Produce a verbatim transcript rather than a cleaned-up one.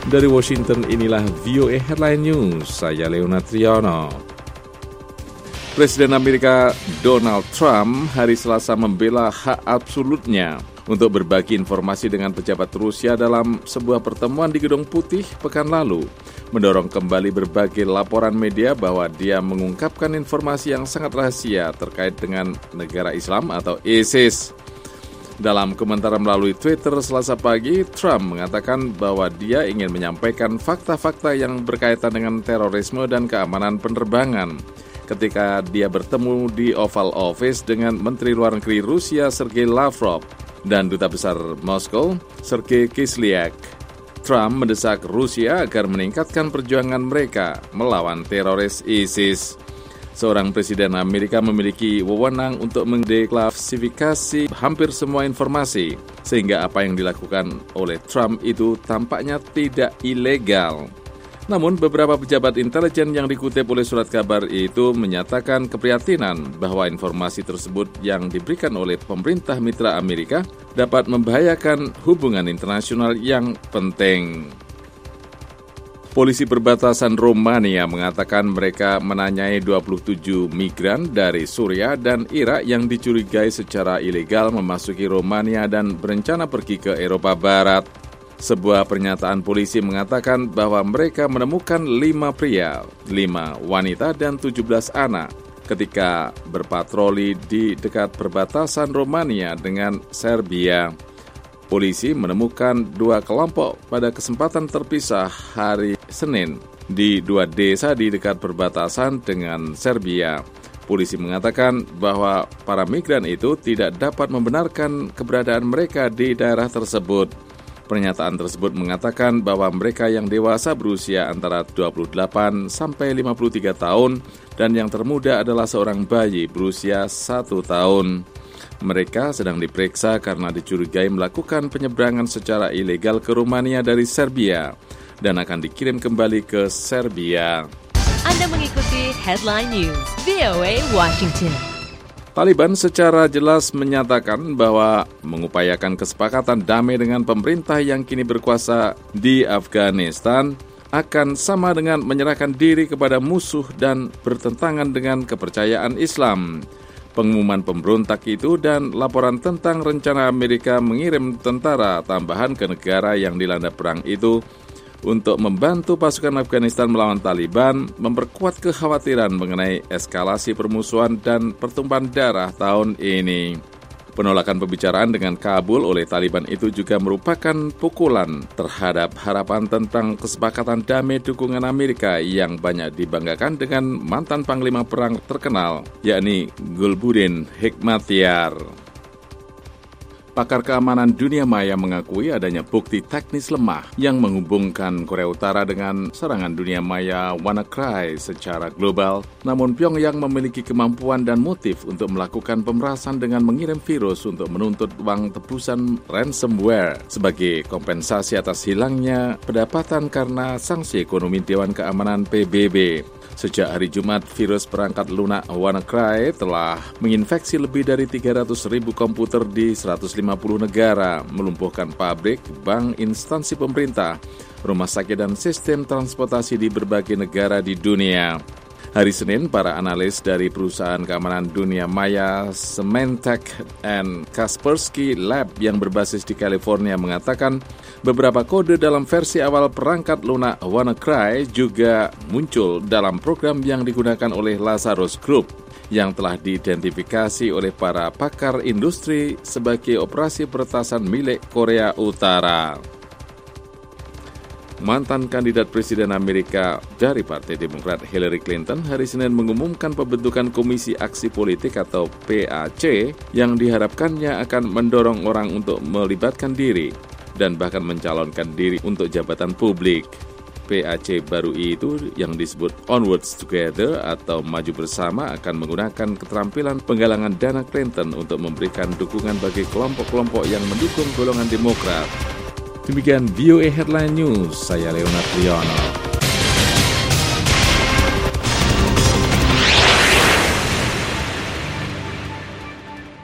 Dari Washington, inilah V O A Headline News, saya Leonard Triono. Presiden Amerika Donald Trump hari Selasa membela hak absolutnya untuk berbagi informasi dengan pejabat Rusia dalam sebuah pertemuan di Gedung Putih pekan lalu, mendorong kembali berbagai laporan media bahwa dia mengungkapkan informasi yang sangat rahasia terkait dengan negara Islam atau ISIS. Dalam komentar melalui Twitter Selasa pagi, Trump mengatakan bahwa dia ingin menyampaikan fakta-fakta yang berkaitan dengan terorisme dan keamanan penerbangan ketika dia bertemu di Oval Office dengan Menteri Luar Negeri Rusia Sergei Lavrov dan Duta Besar Moskow Sergei Kislyak. Trump mendesak Rusia agar meningkatkan perjuangan mereka melawan teroris ISIS. Seorang presiden Amerika memiliki wewenang untuk mendeklasifikasi hampir semua informasi, sehingga apa yang dilakukan oleh Trump itu tampaknya tidak ilegal. Namun, beberapa pejabat intelijen yang dikutip oleh surat kabar itu menyatakan keprihatinan bahwa informasi tersebut yang diberikan oleh pemerintah mitra Amerika dapat membahayakan hubungan internasional yang penting. Polisi perbatasan Romania mengatakan mereka menanyai dua puluh tujuh migran dari Suriah dan Irak yang dicurigai secara ilegal memasuki Romania dan berencana pergi ke Eropa Barat. Sebuah pernyataan polisi mengatakan bahwa mereka menemukan lima pria, lima wanita, dan tujuh belas anak ketika berpatroli di dekat perbatasan Romania dengan Serbia. Polisi menemukan dua kelompok pada kesempatan terpisah hari Senin di dua desa di dekat perbatasan dengan Serbia. Polisi mengatakan bahwa para migran itu tidak dapat membenarkan keberadaan mereka di daerah tersebut. Pernyataan tersebut mengatakan bahwa mereka yang dewasa berusia antara dua puluh delapan sampai lima puluh tiga tahun dan yang termuda adalah seorang bayi berusia satu tahun. Mereka sedang diperiksa karena dicurigai melakukan penyeberangan secara ilegal ke Rumania dari Serbia dan akan dikirim kembali ke Serbia. Anda mengikuti Headline News V O A Washington. Taliban secara jelas menyatakan bahwa mengupayakan kesepakatan damai dengan pemerintah yang kini berkuasa di Afghanistan akan sama dengan menyerahkan diri kepada musuh dan bertentangan dengan kepercayaan Islam. Pengumuman pemberontak itu dan laporan tentang rencana Amerika mengirim tentara tambahan ke negara yang dilanda perang itu untuk membantu pasukan Afghanistan melawan Taliban memperkuat kekhawatiran mengenai eskalasi permusuhan dan pertumpahan darah tahun ini. Penolakan pembicaraan dengan Kabul oleh Taliban itu juga merupakan pukulan terhadap harapan tentang kesepakatan damai dukungan Amerika yang banyak dibanggakan dengan mantan panglima perang terkenal, yakni Gulbuddin Hikmatyar. Pakar keamanan dunia maya mengakui adanya bukti teknis lemah yang menghubungkan Korea Utara dengan serangan dunia maya WannaCry secara global. Namun Pyongyang memiliki kemampuan dan motif untuk melakukan pemerasan dengan mengirim virus untuk menuntut uang tebusan ransomware sebagai kompensasi atas hilangnya pendapatan karena sanksi ekonomi Dewan Keamanan P B B. Sejak hari Jumat, virus perangkat lunak WannaCry telah menginfeksi lebih dari tiga ratus ribu komputer di seratus lima puluh negara, melumpuhkan pabrik, bank, instansi pemerintah, rumah sakit, dan sistem transportasi di berbagai negara di dunia. Hari Senin, para analis dari perusahaan keamanan dunia maya Symantec and Kaspersky Lab yang berbasis di California mengatakan beberapa kode dalam versi awal perangkat lunak WannaCry juga muncul dalam program yang digunakan oleh Lazarus Group yang telah diidentifikasi oleh para pakar industri sebagai operasi peretasan milik Korea Utara. Mantan kandidat Presiden Amerika dari Partai Demokrat Hillary Clinton hari Senin mengumumkan pembentukan Komisi Aksi Politik atau P A C yang diharapkannya akan mendorong orang untuk melibatkan diri dan bahkan mencalonkan diri untuk jabatan publik. P A C baru itu yang disebut Onwards Together atau Maju Bersama akan menggunakan keterampilan penggalangan dana Clinton untuk memberikan dukungan bagi kelompok-kelompok yang mendukung golongan Demokrat. Demikian V O A Headline News, saya Leonard Triono.